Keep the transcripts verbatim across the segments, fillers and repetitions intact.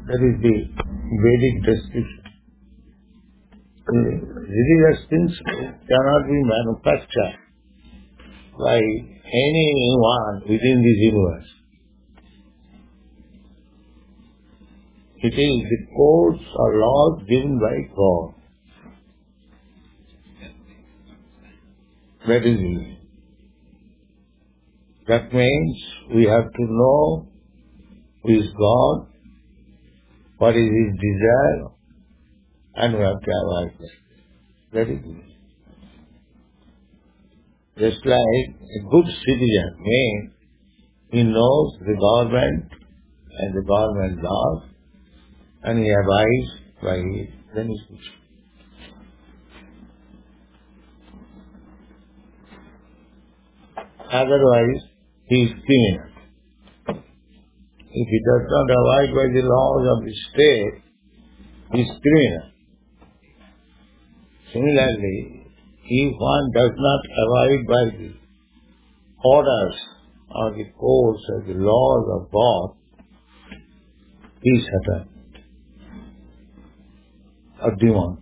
That is the Vedic description. Religious things cannot be manufactured by anyone within this universe. It is the codes or laws given by God. That is it. That means we have to know who is God, what is His desire, and we have to avoid that. That is it. Just like a good citizen means he knows the government and the government laws, and he abides by it, then he is good. Otherwise, he is criminal. If he does not abide by the laws of the state, he is criminal. Similarly, if one does not abide by the orders or the codes or the laws of God, he is Satan or demon.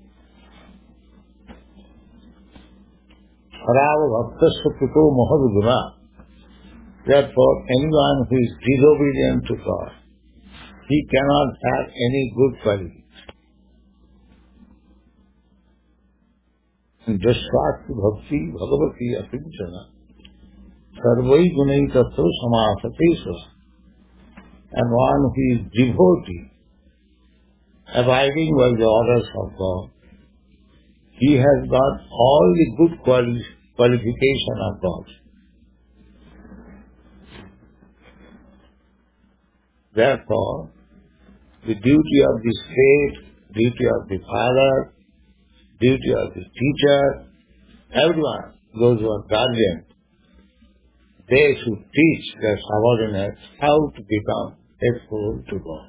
Harava bhaktasya kuto mahadguna. Therefore, anyone who is disobedient to God, he cannot have any good quality. Jasvati bhakti bhagavati akinchana sarvai gunai tattva samasatesva. And one who is devotee, abiding by the orders of God, he has got all the good quali- qualification of God. Therefore, the duty of the state, duty of the father, duty of the teacher, everyone, those who are guardians, they should teach their subordinates how to become faithful to God.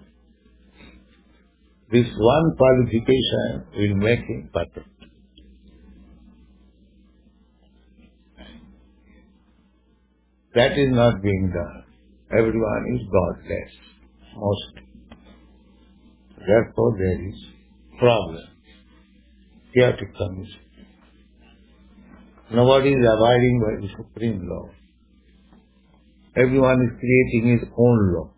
This one qualification will make him perfect. That is not being done. Everyone is godless, mostly. Therefore there is problem. Chaotic condition. Nobody is abiding by the supreme law. Everyone is creating his own law.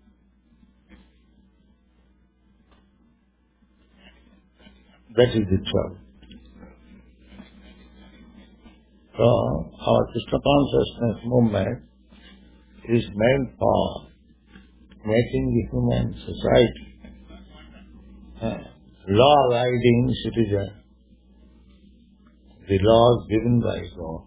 That is the trouble. So, our Krishna consciousness movement is meant for making the human society uh, law-abiding citizen, the laws given by God.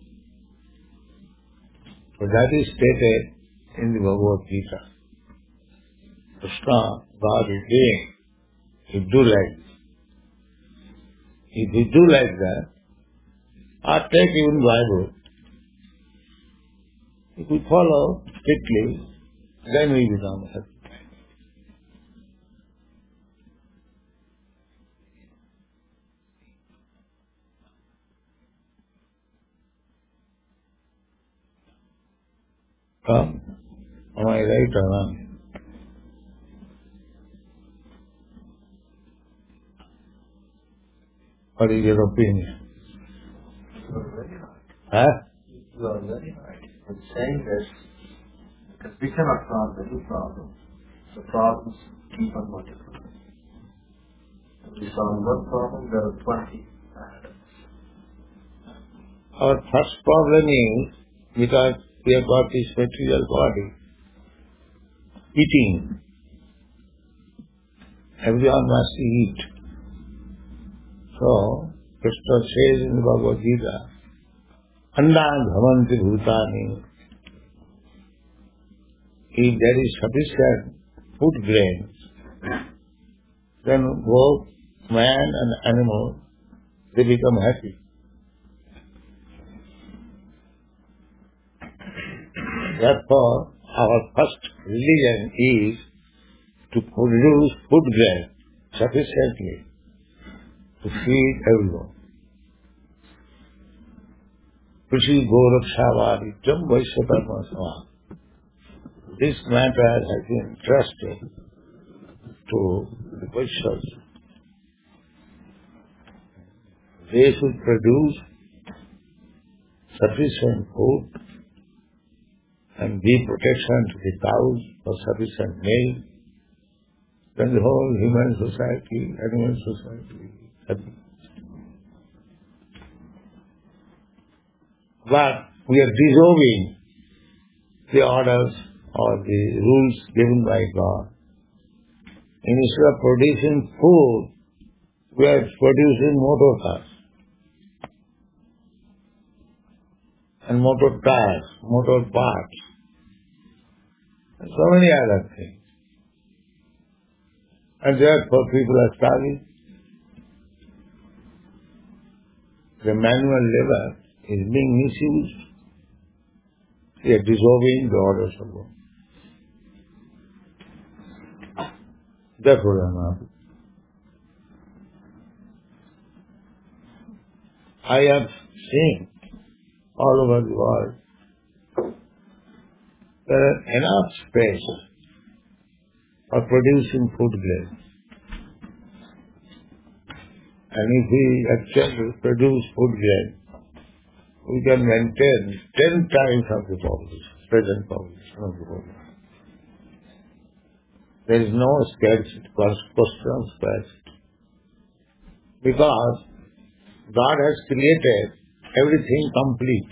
So that is stated in the Bhagavad Gita. Krishna, God is saying, you do like this. If you do like that, or take even Bible, if we follow strictly, then we become happy. Come, am I right or wrong? What is your opinion? You are very right. Huh? You are very right. In saying this, because we cannot solve the new problems. The problems keep on multiplying. If we solve one problem, there are twenty ahead. Our first problem is, because we have got this material body, eating. Everyone must eat. So, Krishna says in the Bhagavad Gita, Andan bhavanti bhutani. If there is sufficient food grains, then both man and animal, they become happy. Therefore, our first religion is to produce food grain sufficiently to feed everyone. Krishi Gorakshavadityam Vaishyakarma Samad. This matter has been entrusted to the Vaishyas. They should produce sufficient food and give protection to the cows for sufficient milk. Then the whole human society, animal society, happy. But we are disobeying the orders or the rules given by God. Instead of producing food, we are producing motor cars and motor tires, motor parts, and so many other things. And therefore people are starving. The manual labor is being misused. They are disobeying the orders of God. Therefore, I am happy. I have seen all over the world there is enough space for producing food grains. And if we actually produce food grain, we can maintain ten times of the population, present population of the world. There is no scarcity, question of scarcity. Because God has created everything complete.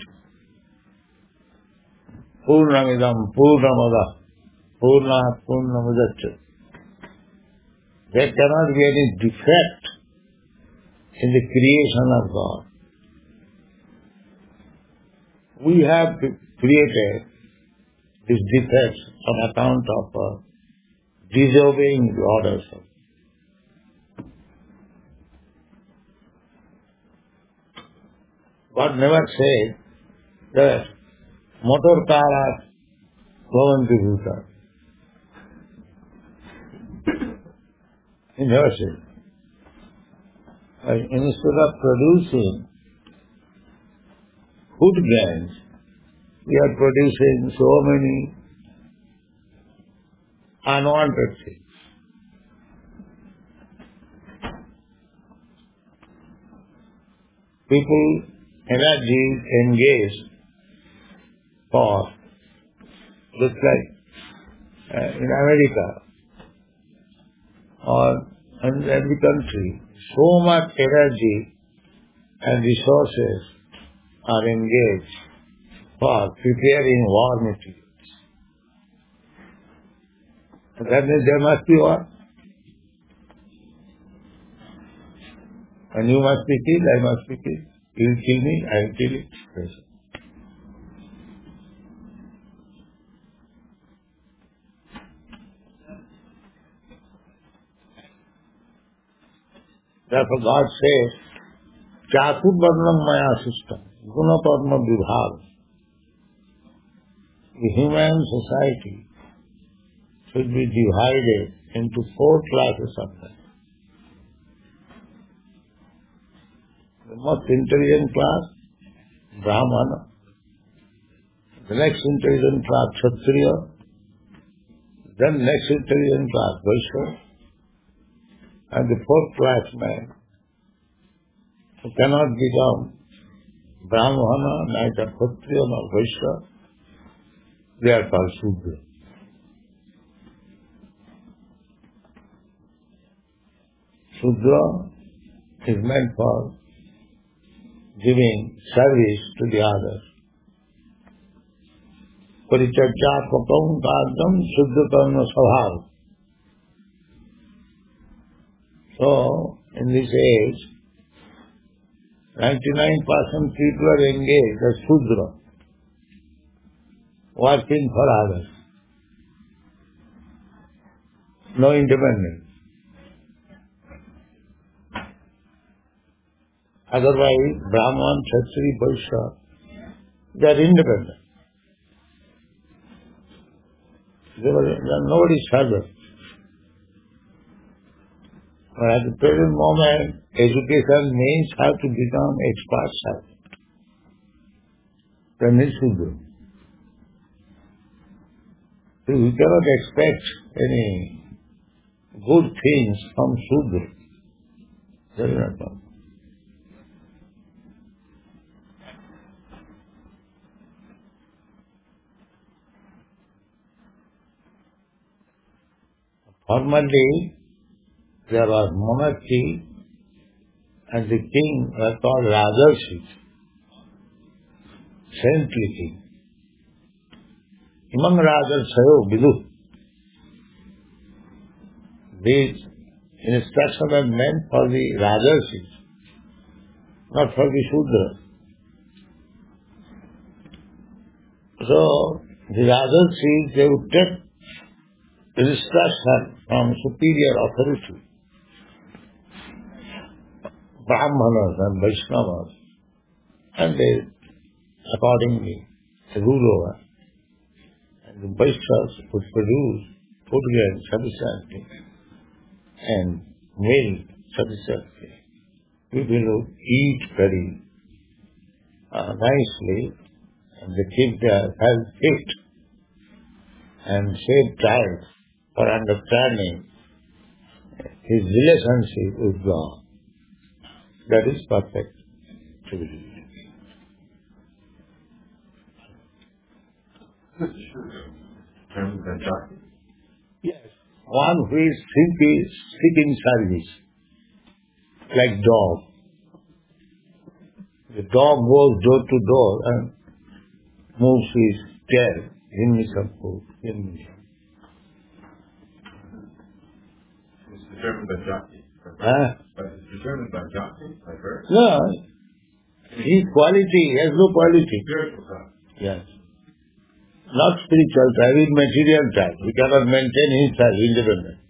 Purnamidam, Purnamada, Purnat, Purnamudaccha. There cannot be any defect in the creation of God. We have created these defects on account of uh, disobeying the orders of God. God never said that motor car are going to be car. He never said. Uh, instead of producing food grains, we are producing so many unwanted things. People, energy engaged for, looks like uh, in America or in every country, so much energy and resources are engaged for preparing war materials. That means there must be war. And you must be killed, I must be killed. You will kill me, I will kill it. Yes. Therefore God says, Chaturvarnam maya system, guna padma vibhag. The human society should be divided into four classes of men. The most intelligent class, Brahmana. The next intelligent class, Kshatriya. Then next intelligent class, Vaishya. And the fourth class man, who cannot become Brahmana, neither Kshatriya nor Vaishya, they are called Shudra. Shudra is meant for giving service to the others. Parichacha papam kardam Shudra karma svabhav. So, in this age, ninety-nine percent people are engaged as Shudra, working for others. No independence. Otherwise, Brahman, Kshatriya, Vaishya, they are independent. They are, they are nobody's servant. But at the present moment, education means how to become expert servant. Then it should do. So we cannot expect any good things from Shudra. That is not possible. Formerly, there was monarchy and the king was called Rajarshi, saintly king. Imam Rajarsayo Vidu. These instructions are meant for the Rajarshis, not for the Shudra. So, the Rajarshis, they would take instruction from superior authority, Brahmanas and Vaishnavas, and they accordingly rule over. And the Vaishnavas would produce food grain sufficiently and milk sufficiently. People would eat very uh, nicely, and they keep their health fit and save time for understanding his relationship with God. That is perfect civilization. Terms and justice. Yes. One who is seeking, seeking service, like dog. The dog goes door to door and moves his tail. Give me some food. Give me some. It's determined by justice. Huh? But it's determined by justice, by birth. No. His quality, he has no quality. Spiritual side. Yes. Not spiritual type, it's material type. He cannot maintain himself independent.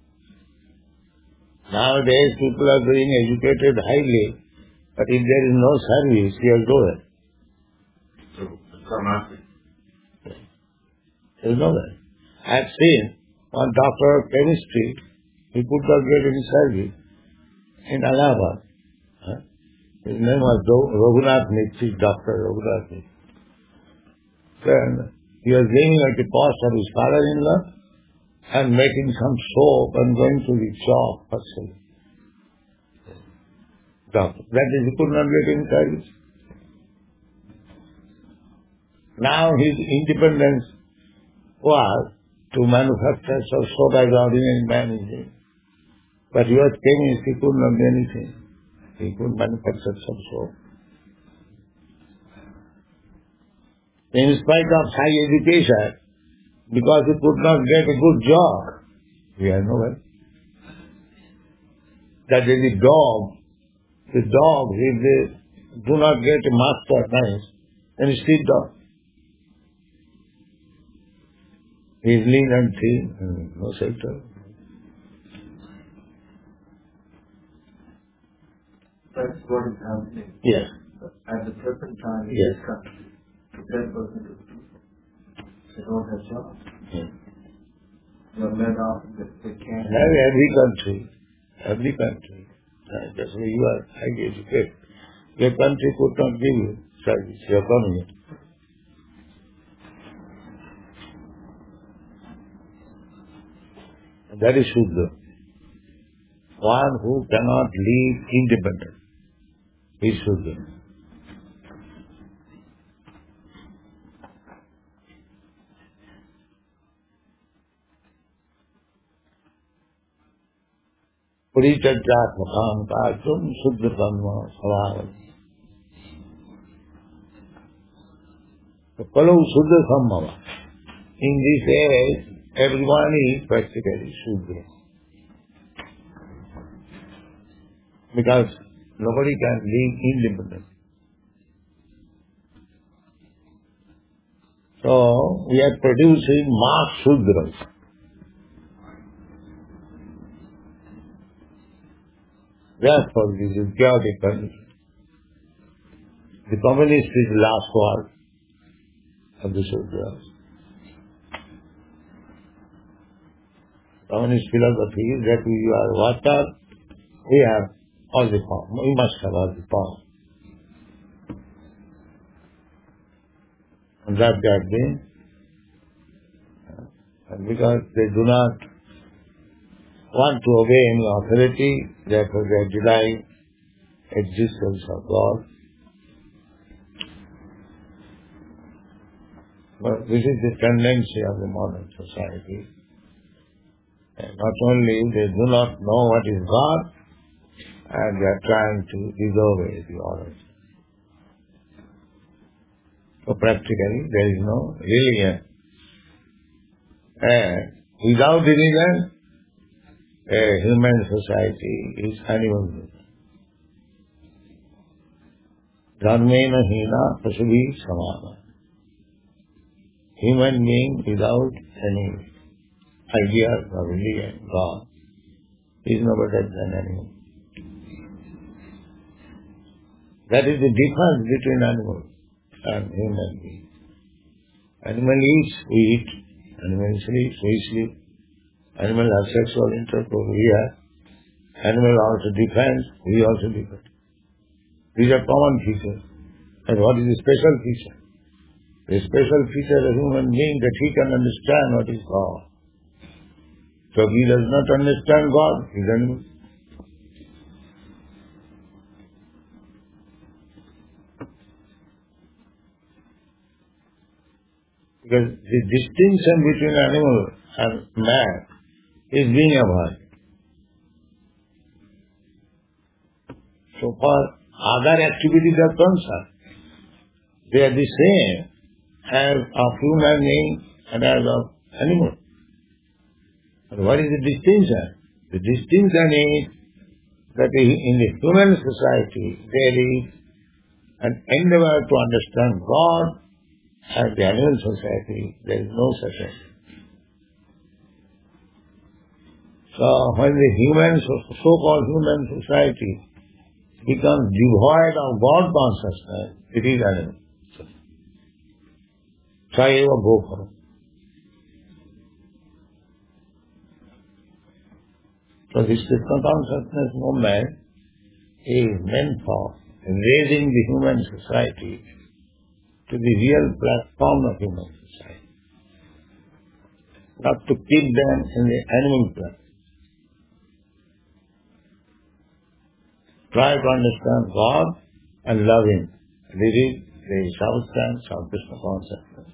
Nowadays people are being educated highly, but if there is no service, he has nowhere. So, it's karmatic. There is nowhere. I have seen one doctor of chemistry, he could not get any service in Allahabad. Huh? His name was Raghunath Mistry, Doctor Raghunath Mistry. Then he was living at the cost of his father-in-law and making some soap and going to the shop personally. Doctor. That is, he could not get any service. Now his independence was to manufacture some soap as ordinary man is doing. But he was chemist, he could not do anything. He could manufacture some soap. In spite of high education, because he could not get a good job, we are nowhere. That is the dog. The dog, if they do not get a master nice, then it's still dog. He is lean and thin, no shelter. That's what is happening. Yes. At the present time in Yes. this country, ten percent of people, they don't have jobs. Yes. They're let off, they, they can't. Every, every country, every country, uh, that's why you are highly educated. Your country could not give you service, your economy. And that is Shudra. One who cannot live independent is Shudra. Purichajjatmakam kachum Shudra-tamma savāram. So, Kalau Shudra-tamma. In this age, everyone is practically Shudra. Because nobody can live independently. So, we are producing mass Shudras. Therefore, this is chaotic condition. The communist is the last word of the Shudras. Communist philosophy is that we are water, we have all the power. We must have all the power. And that they are doing. And because they do not want to obey any authority, therefore they deny existence of God. But this is the tendency of the modern society. And not only they do not know what is God, and they are trying to disobey the orders. So practically there is no religion. And without religion, a human society is animal. Dharmena hina pasubhi samana. Human being without any ideas of religion, God, is no better than animal. That is the difference between animal and human being. Animal eats, we eat. Animal sleeps, we sleep. Animal has sexual intercourse, we have. Animal also defends, we also defend. These are common features. And what is the special feature? The special feature of a human being that he can understand what is God. So if he does not understand God, he is animal. Because the distinction between animal and man is being avoided. So far, other activities are concerned. They are the same as of human being and as of animal. But what is the distinction? The distinction is that in the human society there is an endeavor to understand God. And the animal society, there is no such thing. So when the human, so-called human society becomes devoid of God consciousness, it is animal. Try ever go for it. So this Krishna consciousness movement is meant for raising the human society to the real platform of human society. Not to keep them in the animal platform. Try to understand God and love Him. This is the substance of Krishna consciousness.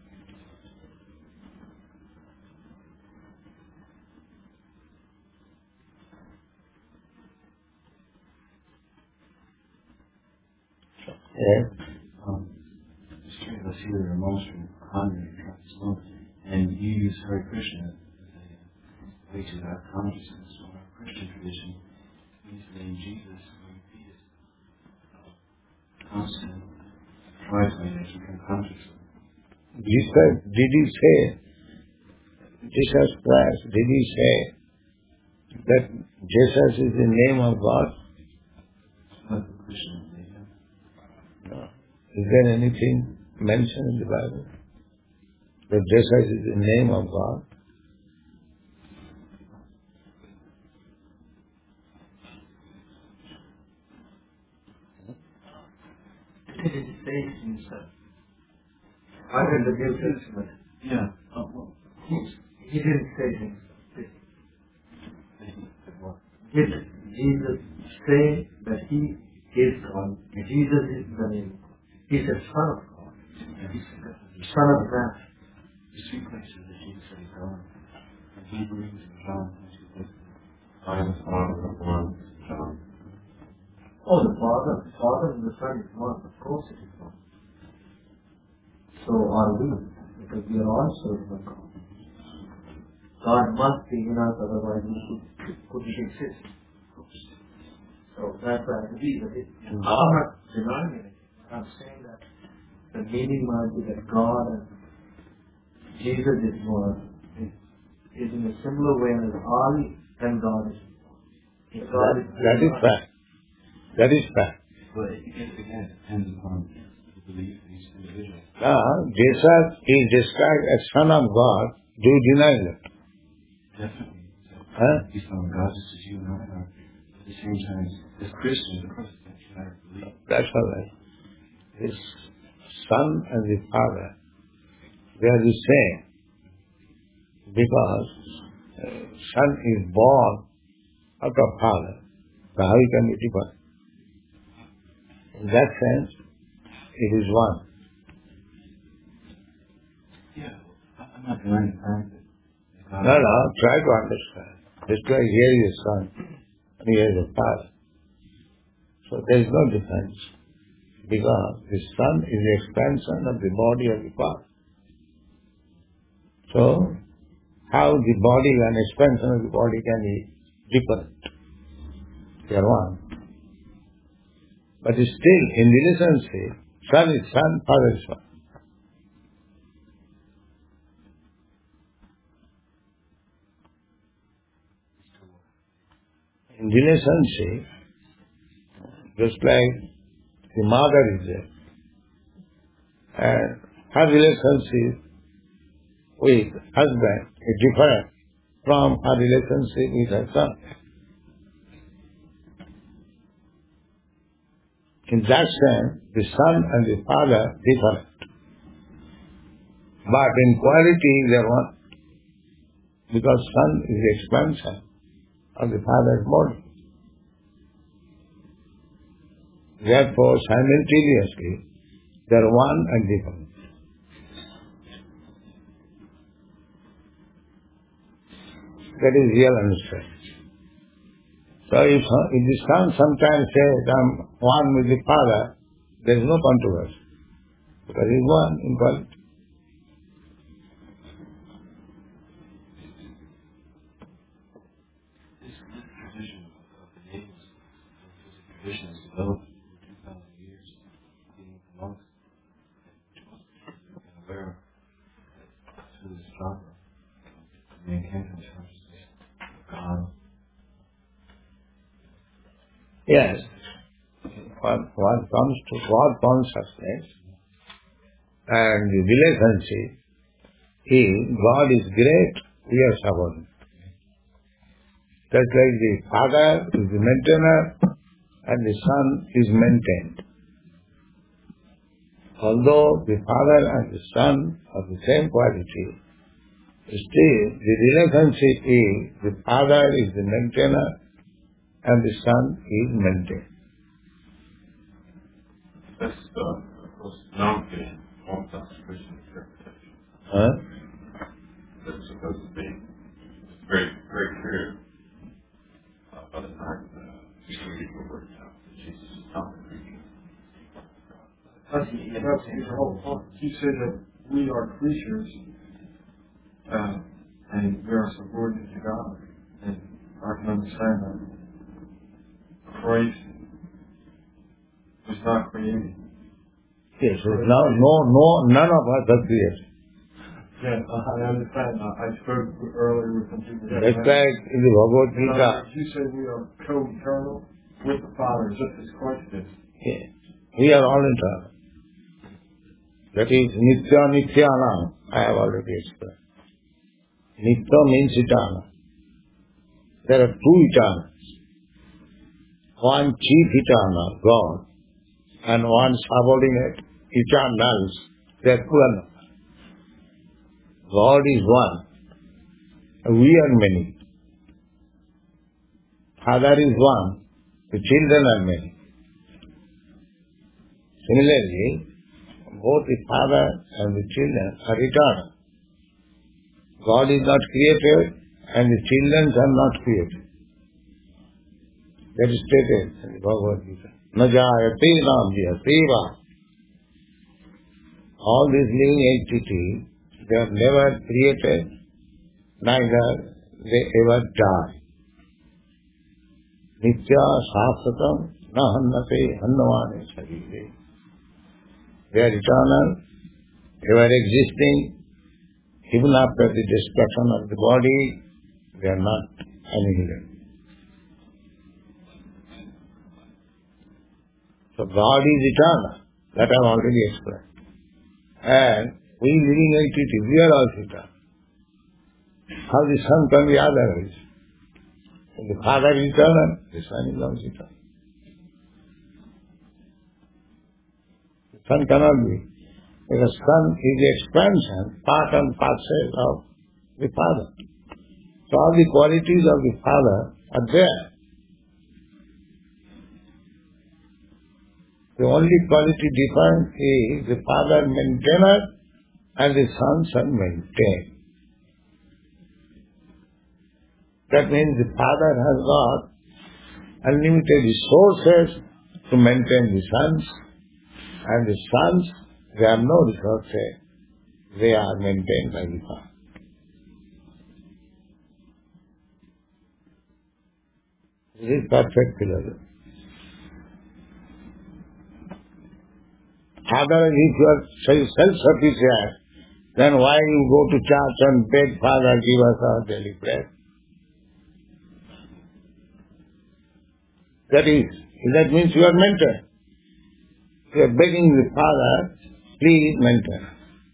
Yes. Um, Let's hear the remonstrant pondering this moment, and you use Hare Krishna as a way to that consciousness. So our Christian tradition means the name Jesus, we repeat it constant, try to make it consciously. Jesus, did he say, Jesus Christ, did he say that Jesus is the name of God? Not the Christian name. No. Is there anything mentioned in the Bible that Jesus is the name of God? He didn't say it himself. I read the New Testament. Yeah. Oh, well, he, he didn't say it himself. Did Jesus say that he is God? Jesus is the name. He's the Son of God. Yeah, he's the Son of God. There's three places that Jesus says God. In Hebrews and John. I am the Father of one, John. Oh, the Father, the Father and the Son is one. Of course it is one. So are we, because we are all children of God. God must be in us, otherwise we could, couldn't exist. So that's why I believe that it, I'm not denying it. I'm saying that the meaning might be that God and Jesus is one, is, is in a similar way as I and God is one. If God That, is that is fact. That is fact. But it again depends upon the belief of each individual. Now, Jesus is described as Son of God. Do you deny that? Definitely. So Huh? He's Son of God just as you and I are. At the same time, as Christians, of course, I believe. That's all right. His Son and the Father, they are the same. Because uh, Son is born out of Father, so how he can be different? In that sense, it is one. Yeah, I'm not denying the fact that God No, no, try to understand. Just like here is a son, and here is a father. So there is no difference, because the son is the expansion of the body of the father. So, how the body and expansion of the body can be different? They are one. But still, in relationship, son is son, father is father. In relationship, just like the mother is there, and her relationship with husband is different from her relationship with her son. In that sense, the son and the father different. But in quality they are one, because son is the expansion of the father's body. Therefore, simultaneously, they are one and different. That is real understanding. So if, if the son sometimes says, I'm one with the father, there is no controversy, because he is one in quality. This tradition of the names, this tradition has developed over two thousand years, being the monks, and aware that through this chakra, the enhancement consciousness of God. Yes. One, one comes to God consciousness, and the relationship is God is great, we are subordinate. Just like the father is the maintainer and the son is maintained. Although the father and the son are the same quality, still the relationship is the father is the maintainer and the son is maintained. That's the, of course, non-Christian, Orthodox Christian interpretation. Huh? That's supposed to be very, very clear uh, by the time uh, the people were out that Jesus is not the creature. That's, that's his whole point. He said that we are creatures, uh, and we are subordinate to God. And I can understand that. Christ was not created. Yes, so now no, no, none of us are created. Yeah, I understand. I spoke earlier with some people. That's like in the Bhagavad In other Gita. words, you said we are co-eternal with the Father, just as Christ is. Yes. We are all eternal. That is Nitya Nityanam, I have already explained. Nitya means eternal. There are two eternals. One chief eternal, God, and one subordinate eternals, they are plural. God is one, we are many. Father is one, the children are many. Similarly, both the Father and the children are eternal. God is not created and the children are not created. That is stated in the Bhagavad Gita. Na jayate na jyate va. All these living entities, they are never created, neither they ever die. Nitya sāsvatam na hannate hannavane sarire. They are eternal, ever existing. Even after the destruction of the body, they are not annihilated. So God is eternal. That I have already explained. And we living entities, we are also eternal. How the Son can be otherwise? If the Father is eternal, the Son is also eternal. The Son cannot be. Because Son is the expansion, part and parcel of the Father. So So all the qualities of the Father are there. The only quality difference is the Father maintainer and the sons are maintained. That means the Father has got unlimited resources to maintain the sons, and the sons, they have no resources. They are maintained by the Father. This is perfect philosophy. Otherwise, if you are self-sufficient, then why you go to church and beg, Father, give us our daily bread? That is, that means you are mentor. You are begging the Father, please mentor.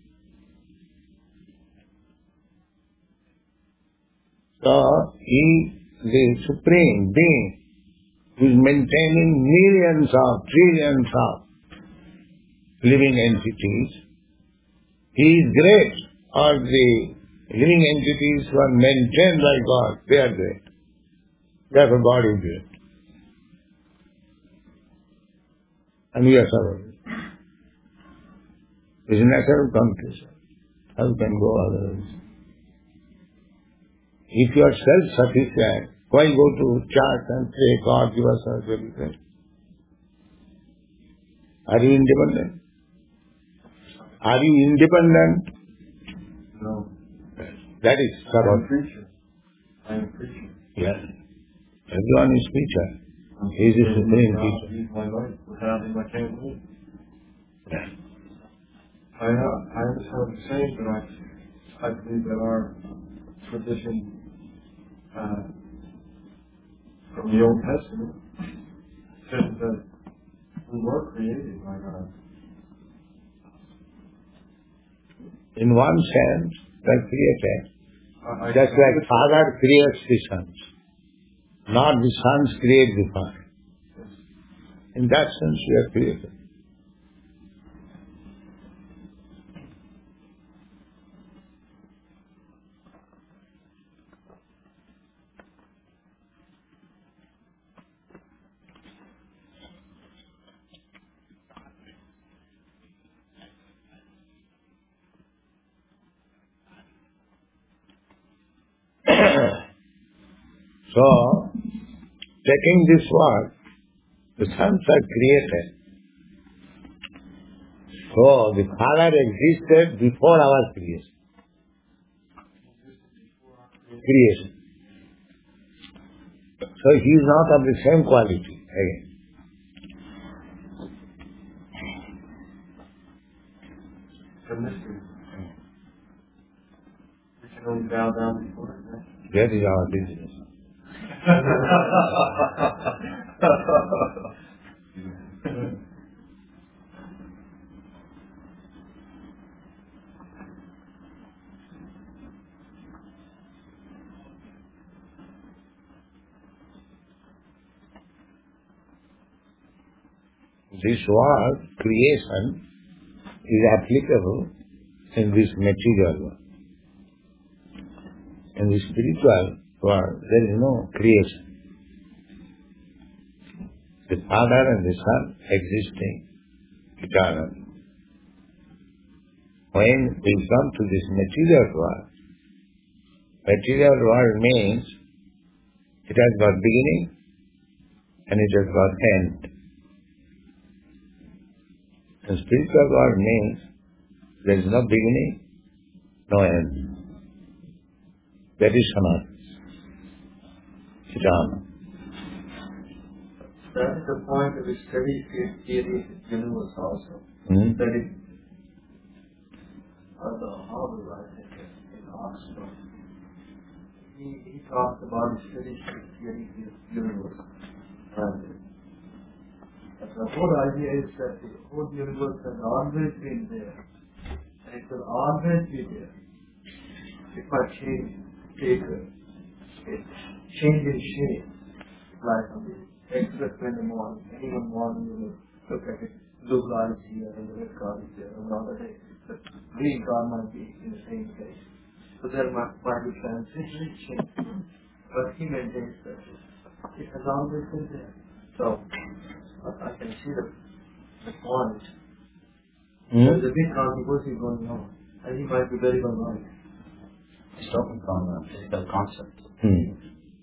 So, He, the Supreme Being, who is maintaining millions of, trillions of living entities, He is great, or the living entities who are maintained by God, they are great. Therefore God is great. And we are suffering. It is a natural conclusion. How can go otherwise? If you are self-sufficient, why go to church and say, God give us our daily bread? Are you independent? Are you independent? No. That is I am a Sarva. preacher. I am a preacher. Yes. Everyone is preacher. He is the supreme teacher. He's my life. Without him, I can't live. Yes. I, I understand what you're saying, but I, I believe that our tradition uh, from the Old Testament says that we were created by God. In one sense, they are created. I, I, Just like Father creates the sons. Not the sons create the Father. In that sense, we are created. So, taking this word, the sons are created. So, the Father existed before our creation. Creation. So, he is not of the same quality again. It's a mystery. We can only bow down before it. Right? That is our business. This word, creation, is applicable in this material world. In the spiritual world, there is no creation. The Father and the Son existing eternally. When we come to this material world, material world means it has got beginning and it has got end. And spiritual world means there is no beginning, no end. That is Sanatana. Eternal. That is the point of the study theory of the universe also. Hmm? That is, uh, the Harvard, I think, in Oxford. He, he talked about the study theory of the universe. And the whole idea is that the whole universe has always been there. And it will always be there. If I change, take a, a change in shape, like on the express in the morning, any one morning you will look at it, blue car is here and the red car is there, and another day the green car might be in the same place. So there might, might be transition, but he maintains that it has always been there. So I, I can see the, the point. Hmm? There's a big controversy going on, and he might be very well right. He's talking from a physical concept. Hmm.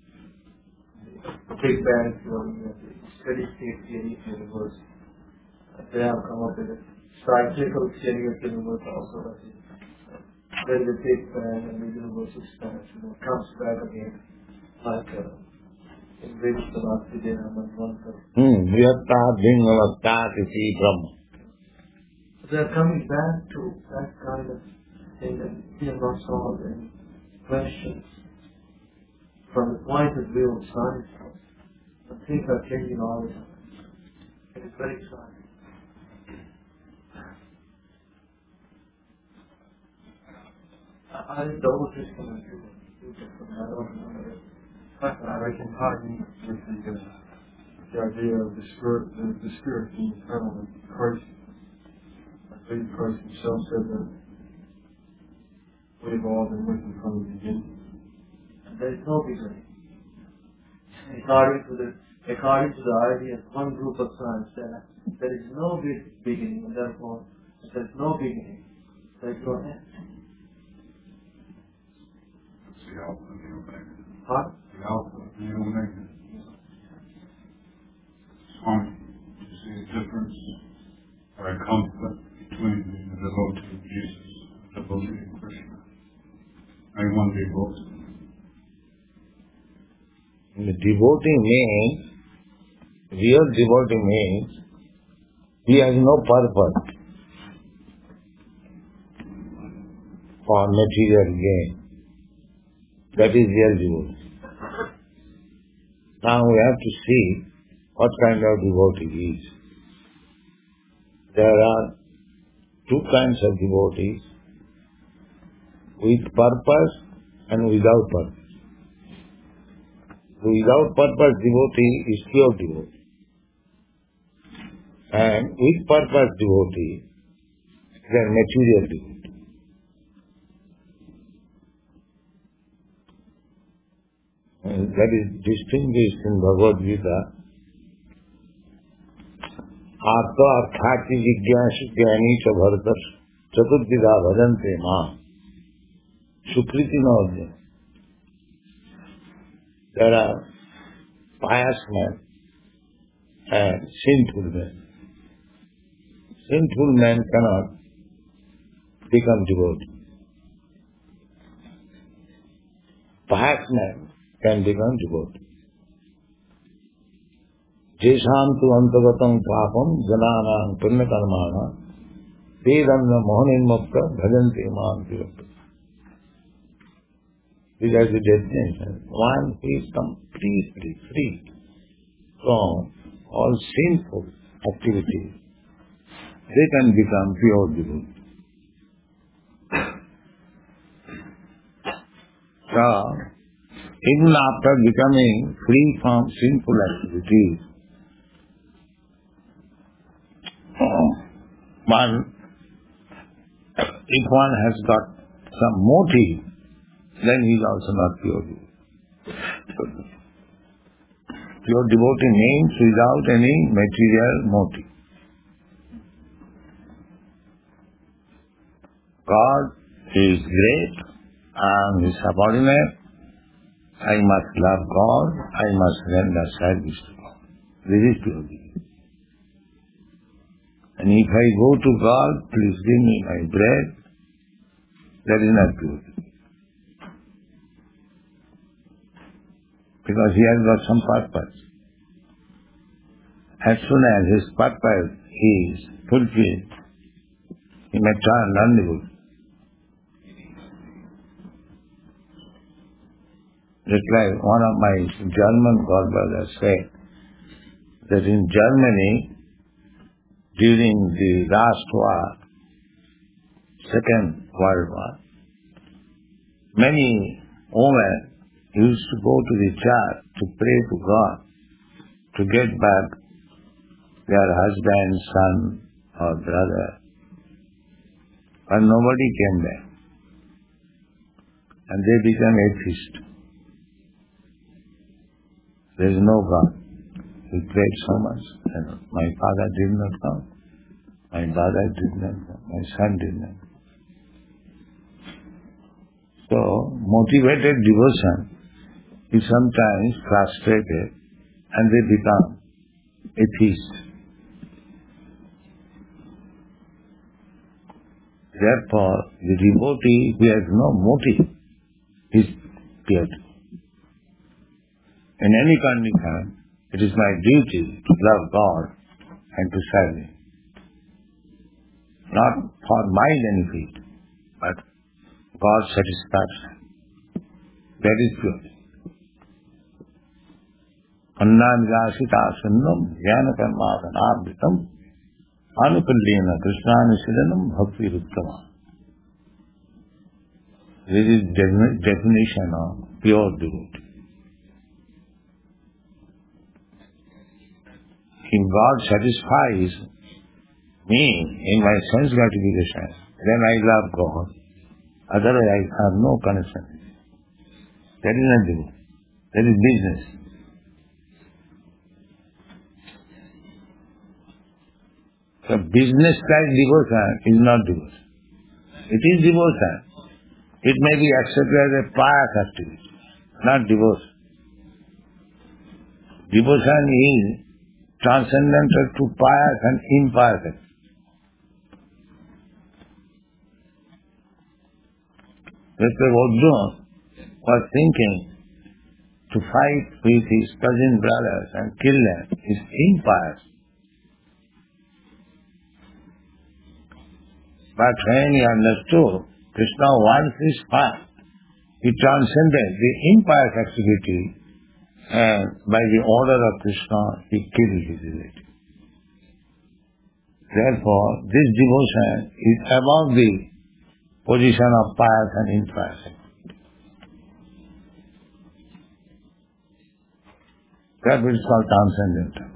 Big Bang theory, steady state theory of the universe. They have come up with a cyclical theory of the universe also. That is, there is a big bang and the universe expands and it comes back again like a in which the last theorem and one third. Hmm. Vrihatta Bhinavata Iti Brahma. They are coming back to that kind of thing and he has not solved any questions from the point of view of science. And things are changing all the time. It is very exciting. I don't know what this one is. I don't know. I can tie in with the, uh, the idea of the spirit, the, the spirit being eternal and Christ. I believe Christ himself said that we've all been with him from the beginning. There is no beginning. According to the according to the idea of one group of science, that there is no be- beginning, and therefore, if there is no beginning, there is no end. It's the Alpha and the Omega. Huh? The Alpha and the Omega. Swami, you see a difference or a conflict between the devotee of Jesus and the devotee of Krishna. I want to be both. The devotee means, real devotee means, he has no purpose for material gain. That is real devotee. Now we have to see what kind of devotee he is. There are two kinds of devotees, with purpose and without purpose. The without purpose devotee is pure devotee. And with purpose devotee is a material devotee. And that is distinguished in Bhagavad Gita. Artha arthati jigyasu jnani cha bharatas chaturvidha bhajante ma sukriti na. There are pious men and sinful men. Sinful men cannot become devotee. Pious men can become devotee. Jesham tu antagatam papam jananam punya karmana vedana mohanenmukta bhajanti mam devata. These are the definitions. One who is completely free from all sinful activities, they can become pure devotee. So, even after becoming free from sinful activities, one, if one has got some motive, then he is also not pure devotee. Pure devotee means without any material motive. God is great, I am his subordinate, I must love God, I must render service to God. This is pure devotee. And if I go to God, please give me my bread, that is not pure devotee. Because he has got some purpose. As soon as his purpose is fulfilled, he may turn non-devotee. Just like one of my German godbrothers said, that in Germany, during the last war, Second World War, many women used to go to the church to pray to God to get back their husband, son or brother. But nobody came back. and they become atheists. There is no God. We prayed so much, and my father did not come, my brother did not come, my son did not come. So, motivated devotion is sometimes frustrated and they become atheists. Therefore, the devotee who has no motive is pure. In any condition, it is my duty to love God and to serve Him. Not for my benefit, but God's satisfaction. That is pure. Annamidasita sunnam jnana karmadhanabhitam Anupallena Krishnanisadanam Bhakti Ruttama. This is the definition of pure devotee. If God satisfies me in my sense gratification, then I love God. Otherwise I have no connection. That is not devotee. That is business. So business like devotion is not devotion. It is devotion. It may be accepted as a pious activity, not devotion. Devotion is transcendental to pious and impious activity. Mister Arjuna was thinking to fight with his cousin brothers and kill them is impious. But when he understood Krishna wants his fight, he transcended the impious activity and by the order of Krishna he killed his relative. Therefore, this devotion is above the position of pious and impious activity. That is called transcendental.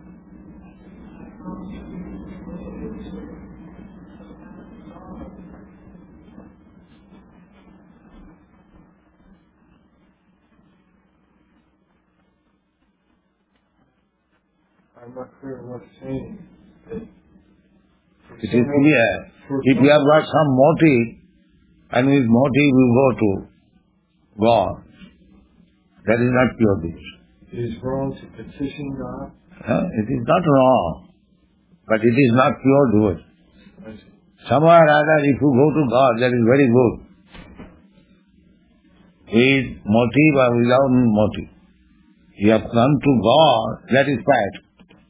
I'm not clear what's saying. It is clear. If we have got some motive, and with motive we go to God, that is not pure devotion. It is wrong to petition God. Huh? It is not wrong, but it is not pure devotion. I see. Somewhere or other, if you go to God, that is very good. With motive or without motive. You have come to God, that is right.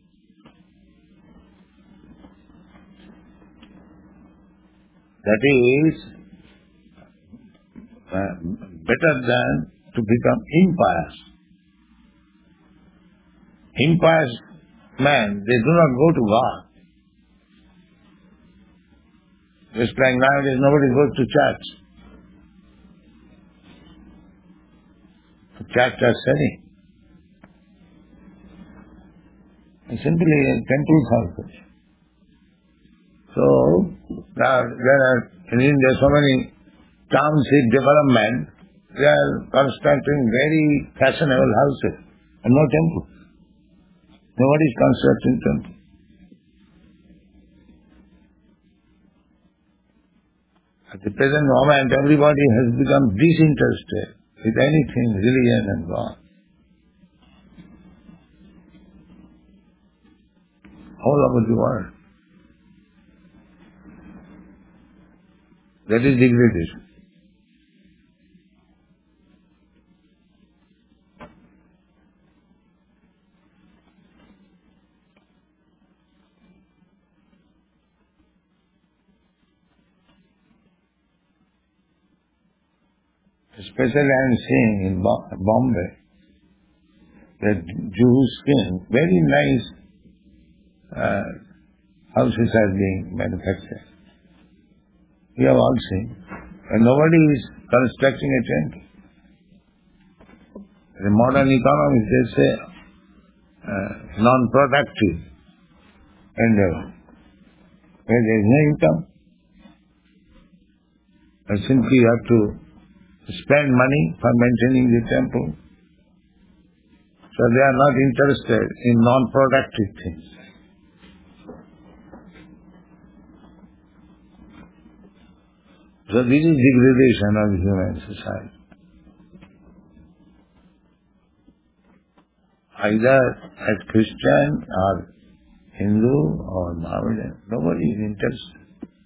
That is uh, better than to become impious. Impious men, they do not go to God. Just like nowadays nobody goes to church. The church are selling. And simply temples also. So, now there are in India so many township development, they are constructing very fashionable houses and no temple. Nobody is constructing temple. At the present moment, everybody has become disinterested with anything, religion and God. All over the world. That is degradation. Especially I am seeing in Bombay, that Jews came, very nice uh, houses are being manufactured. We have all seen. And nobody is constructing a temple. The modern economics, they say, uh, non-productive endeavor. Where there is no income, and simply you have to spend money for maintaining the temple. So they are not interested in non-productive things. So this is degradation of human society. Either as Christian or Hindu or Mohammedan, nobody is interested.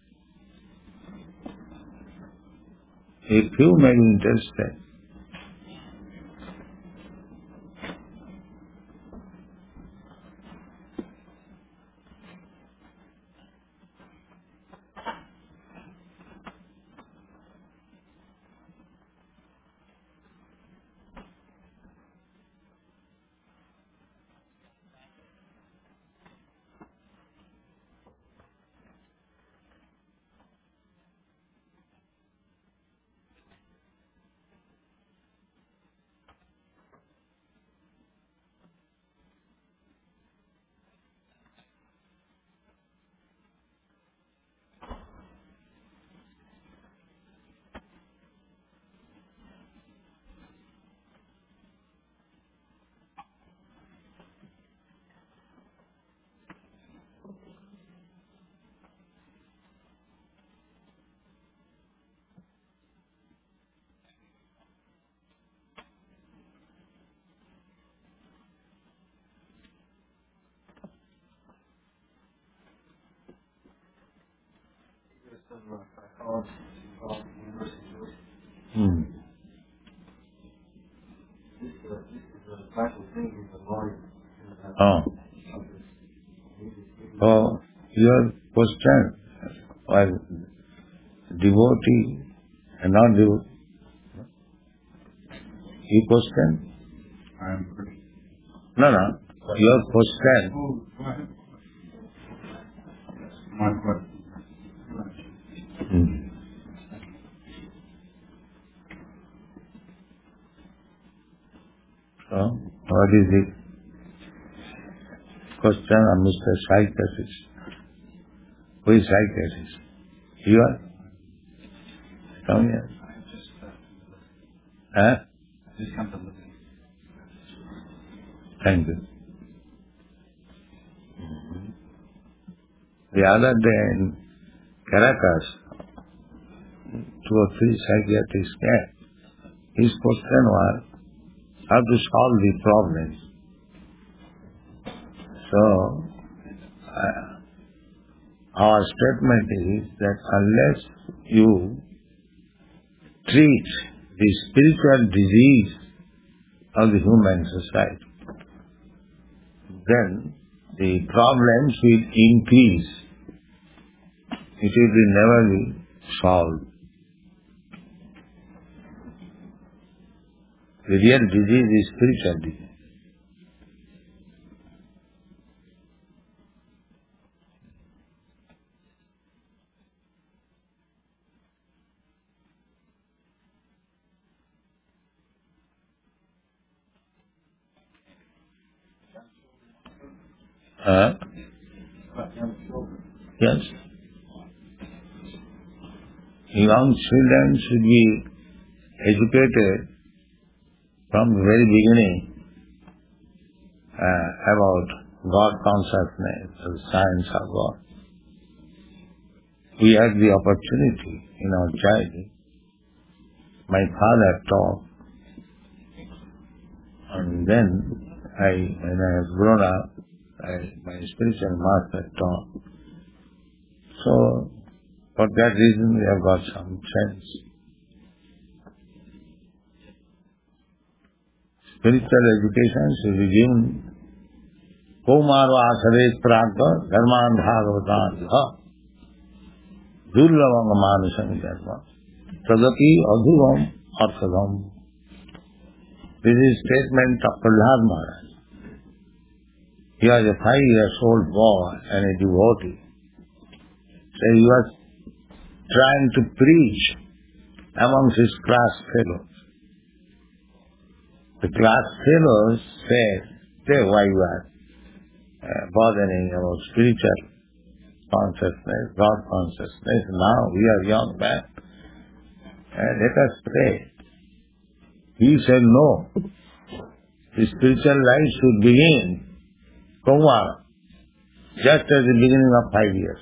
A few may be interested. Hmm. Oh. Oh, your question was devotee and not devotee. You question? I am Christian. No, no. Your question. Oh, go ahead. My question. Hmm. So, what is the question of Mister Psychiatrist? Who is psychiatrist? You are? Come here. I just, uh, Huh? just come to listen. Thank you. The other day in Caracas, two or three psychiatrists came. His question was how to solve the problems. So, uh, our statement is that unless you treat the spiritual disease of the human society, then the problems will increase. It will be never be solved. The real disease is spiritual disease. Huh? Yes. Young children should be educated from the very beginning uh, about God consciousness, the science of God. We had the opportunity in our childhood. My father taught, and then I, when I have grown up, I, my spiritual master taught. So, for that reason, we have got some sense. Spiritual education should be given. Kaumarva saret pragya dharman bhagavatam dha durlavang manusam dharma tadati adhuvam arthadam. This is statement of Prahlad Maharaj. He was a five years old boy and a devotee. So he was trying to preach amongst his class fellows. The class fellows said, "Say, why you are uh, bothering about spiritual consciousness, God consciousness? Now we are young men, and let us pray." He said no. The spiritual life should begin Kaumara, just at the beginning of five years.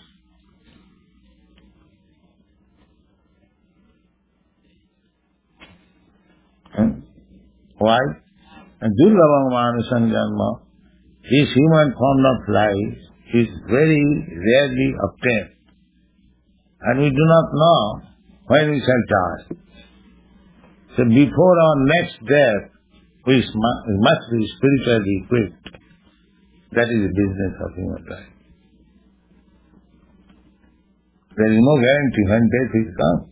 Hmm? Why? And Durlabha Manusam Janma, this human form of life is very rarely obtained. And we do not know when we shall die. So before our next death, we must be spiritually equipped. That is the business of human life. There is no guarantee when death is come.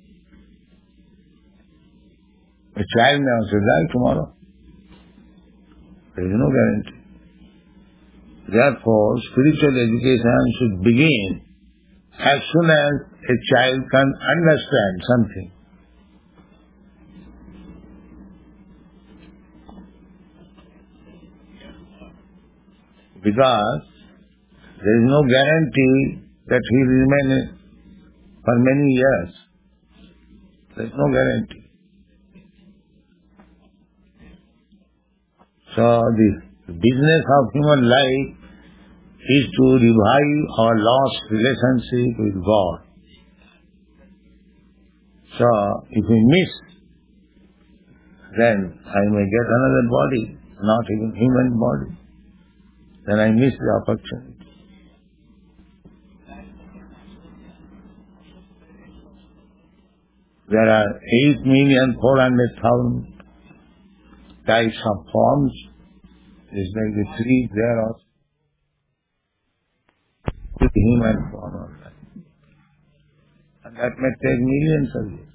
A child may also die tomorrow. There is no guarantee. Therefore, spiritual education should begin as soon as a child can understand something. Because there is no guarantee that he will remain for many years. There is no guarantee. So the business of human life is to revive our lost relationship with God. So if we miss, then I may get another body, not even human body. Then I miss the opportunity. There are eight million four hundred thousand types of forms. It's like the tree there also. The human form of life. And that may take millions of years.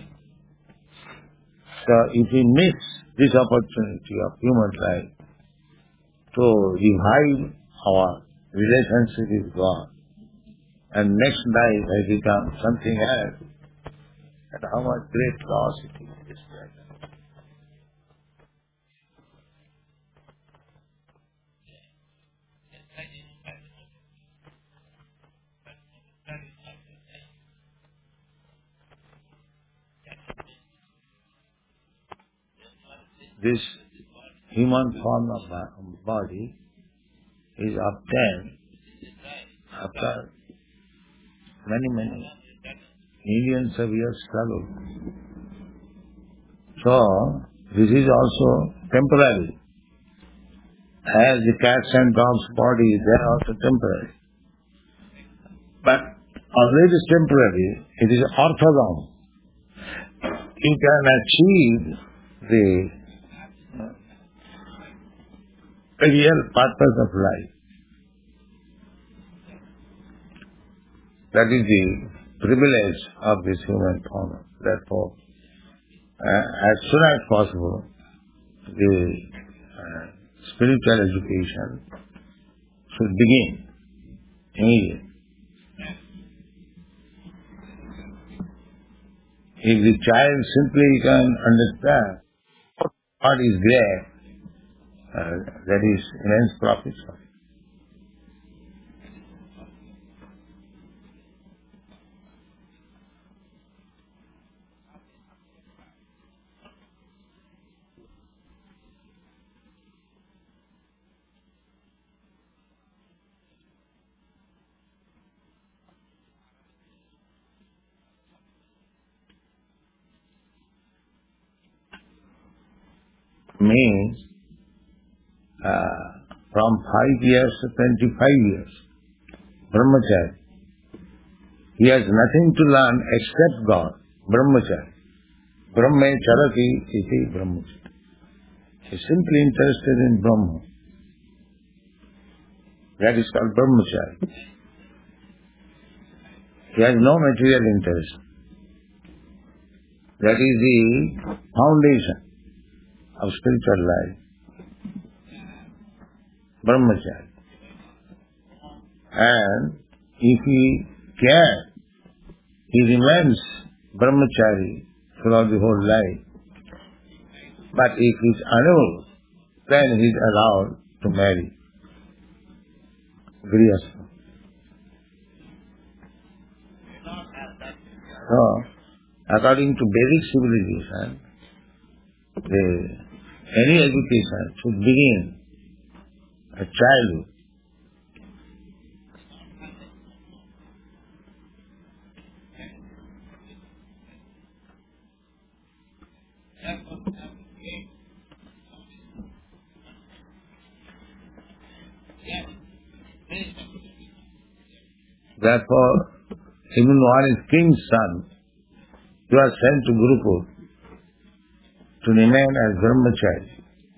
So if we miss this opportunity of human life to revive our relationship with God, and next life I become something else, and how much great loss it is. This human form of body is obtained after many, many millions of years struggle. So, this is also temporary. As the cats and dogs' body, they are also temporary. But although it is temporary, it is orthogonal. You can achieve the real purpose of life. That is the privilege of this human form. Therefore, uh, as soon as possible, the uh, spiritual education should begin immediately. If the child simply can understand what is great, uh, that is immense profit for it. Means uh, from five years to twenty-five years, brahmachari. He has nothing to learn except God, brahmachari. Brahme charati iti brahmachari. He is simply interested in Brahma. That is called brahmachari. He has no material interest. That is the foundation of spiritual life. Brahmachari. And if he can, he remains brahmachari throughout the whole life. But if he is unable, then he is allowed to marry. Grihastha. So, according to Vedic civilization, the, any education should begin at childhood. Therefore, even one is king's son, you are sent to Gurukul to remain as brahmachari,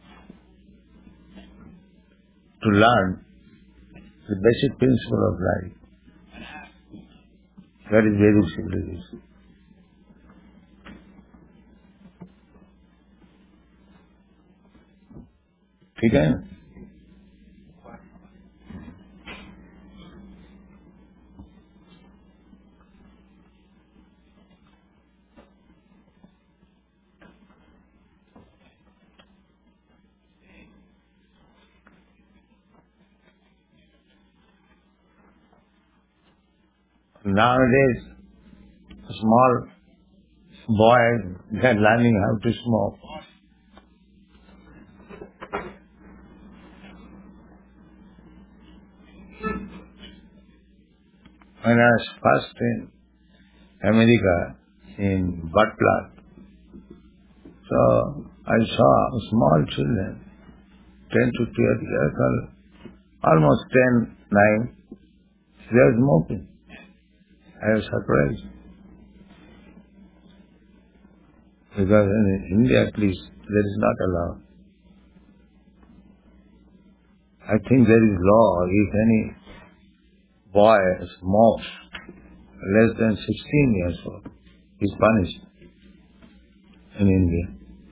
to learn the basic principle of life. That is Vedic civilization. ठीक है? Nowadays, small boys, they are learning how to smoke. When I was first in America, in Butler, so I saw small children, ten to twelve years old, almost ten, nine, they are smoking. I was surprised. Because in India at least, that is not allowed. I think there is law, if any boy smokes less than sixteen years old, he is punished in India.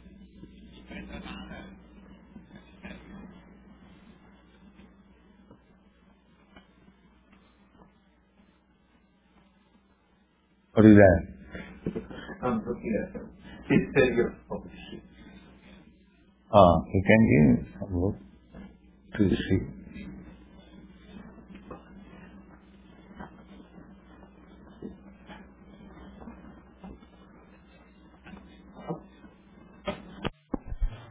What is that? I'm looking at him. He's saying you're publishing. Ah, he can give some book to see.